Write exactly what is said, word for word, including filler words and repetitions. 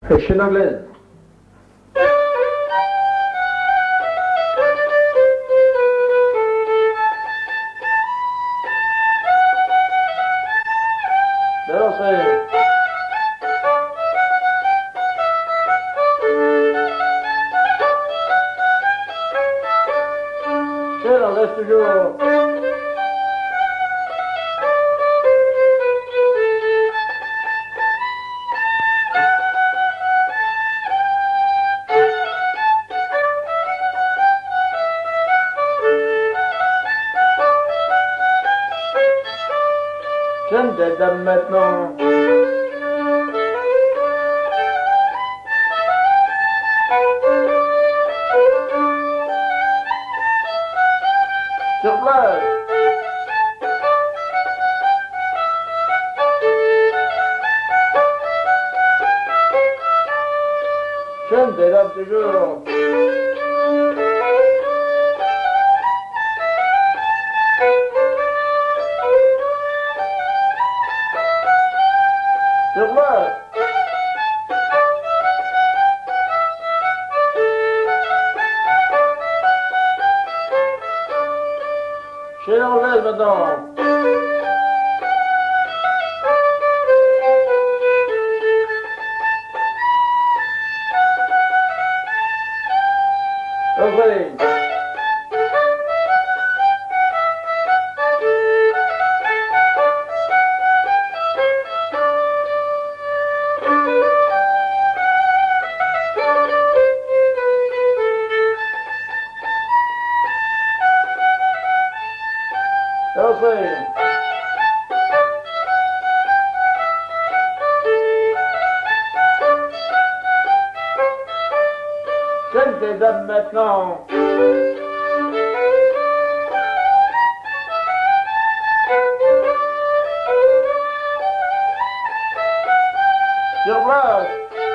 Chaîne anglaise. Alors c'est... Chaîne anglaise toujours. Chaîne des dames maintenant. Sur place. Chaîne des dames toujours. Sur place. Chaîne anglaise maintenant. Refrain. Refrain. Chaîne des dames maintenant. Sur place.